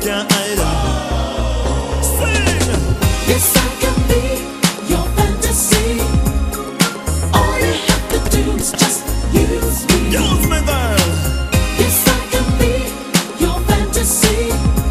can't hide. Sing! Yes, I can be your fantasy. All you have to do is just use me. Use me, girl. Yes, I can be your fantasy.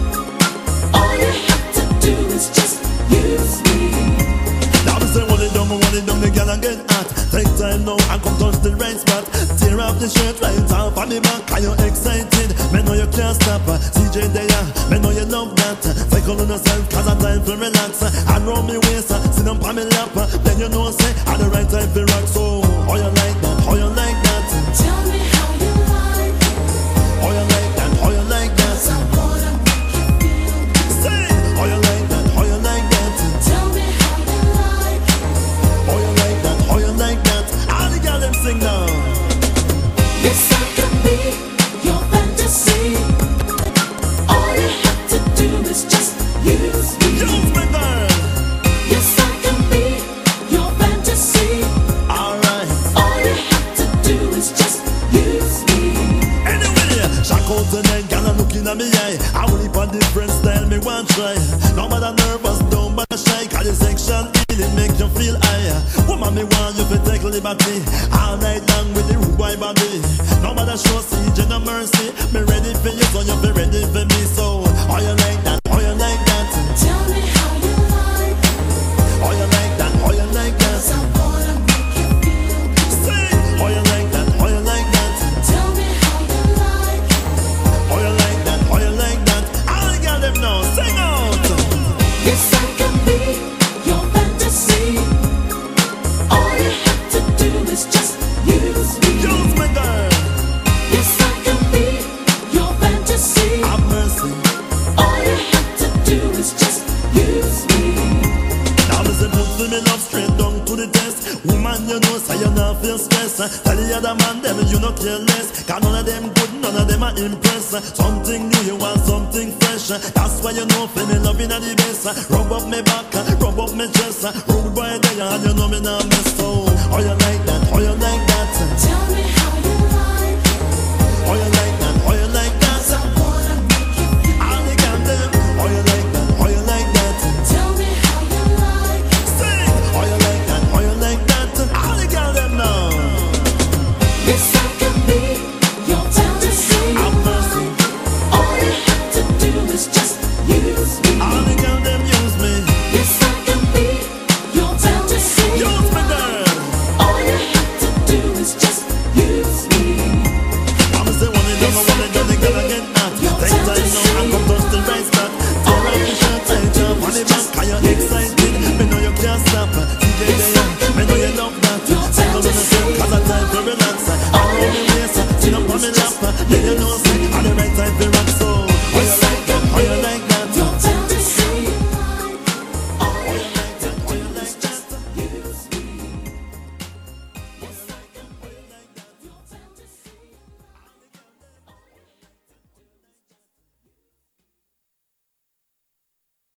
All you have to do is just use me. Now me say hold it down, the girl and get hot. Take time now and come touch the right spot. Tear off the shirt right off on the back. Are you excited? Me know you can't stop. CJ there, me know you love that. Take on yourself, cause I time for relax. And roll me waist, sit down on me lap. Then you know say, at the right time for rock. So, how you like that? How you like that? Tell me how you like it. How you like that? How you like that? 'Cause I wanna make you feel good. Say, how you like that? How you like that? Tell me how you like it. How you like that? How you like that? All the girls them sing now. Yes, I can be your fantasy. All you have to do is just use me. Use me, girl. Yes, I can be your fantasy. Alright. All you have to do is just use me. Anyway, shock out the night, girl, I'm looking at me eye. I will leap a different style, me want try. No matter nervous, don't bother shy. Cause the section healing make you feel higher. Woman, me want you to take liberty. All night long with the rude boy body. No matter show siege, no mercy. Me ready for you, so you be ready for me. So, how you like that? How you like that? Tell me how you like it. How you like that? How you like that? 'Cause I wanna make you feel good. Say, how you like that? How you like that? Tell me how you like it. How you like that? How you like that? All the girls them know, sing out. Yes, I can be your fantasy. All you have to do is just use me. Use me, girl. Yes, I can be your fantasy. Have mercy. All you have to do is just use me. Now me say put for me love straight down to the test. Woman, you know, say you not feel stress. Tell the other man, them you no care less. Cause none of them good, none of them are impress. Something new, you want something fresh. That's why you know, feel me loving at the best. Rub up me back, rub up me chest. Rude boy there, and you know me not mess. So, how you like that? How you like that? Tell me how you like it. How you like